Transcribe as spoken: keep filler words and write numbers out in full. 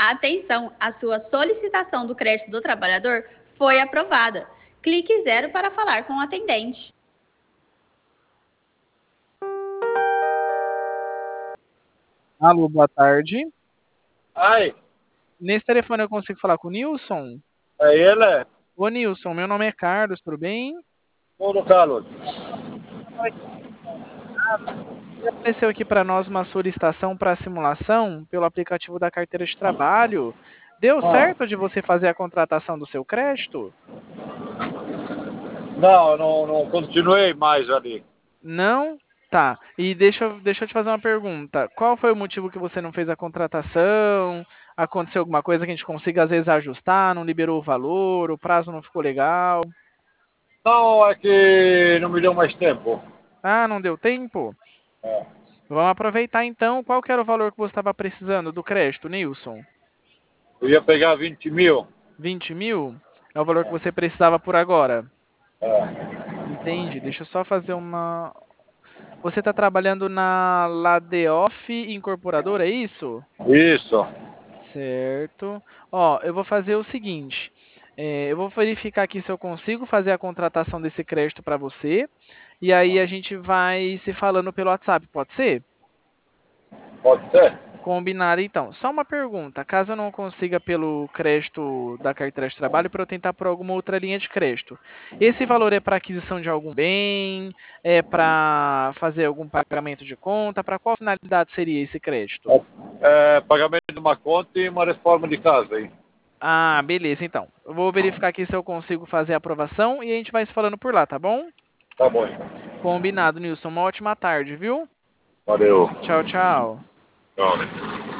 Atenção, a sua solicitação do crédito do trabalhador foi aprovada. Clique zero para falar com o atendente. Alô, boa tarde. Ai, Nesse telefone eu consigo falar com o Nilson? é ele? Ô, Nilson, meu nome é Carlos, tudo bem? Tudo, Carlos. Apareceu aqui para nós uma solicitação para simulação pelo aplicativo da carteira de trabalho. Deu Ah, certo de você fazer a contratação do seu crédito? não, não, não continuei mais ali. Não? Tá. E deixa, eu- deixa eu te fazer uma pergunta. Qual foi o motivo que você não fez a contratação? Aconteceu alguma coisa que a gente consiga às vezes ajustar, não liberou o valor, o prazo não ficou legal? Não, é que não me deu mais tempo. Ah, não deu tempo? É. Vamos aproveitar então. Qual que era o valor que você estava precisando do crédito, Nilson? Eu ia pegar vinte mil. Vinte mil? É o valor que você precisava por agora. É. Entende? Deixa eu só fazer uma. Você está trabalhando na Ladeoff Incorporadora, é isso? Isso. Certo. Ó, eu vou fazer o seguinte. É, eu vou verificar aqui se eu consigo fazer a contratação desse crédito para você. E aí a gente vai se falando pelo WhatsApp, pode ser? Pode ser? Combinado, então. Só uma pergunta. Caso eu não consiga pelo crédito da carteira de trabalho, para eu tentar por alguma outra linha de crédito. Esse valor é para aquisição de algum bem? É para fazer algum pagamento de conta? Para qual finalidade seria esse crédito? É, pagamento de uma conta e uma reforma de casa, hein? Ah, beleza, então. Eu vou verificar aqui se eu consigo fazer a aprovação e a gente vai se falando por lá, tá bom? Tá bom, então. Combinado, Nilson. Uma ótima tarde, viu? Valeu. Tchau, tchau. Tchau.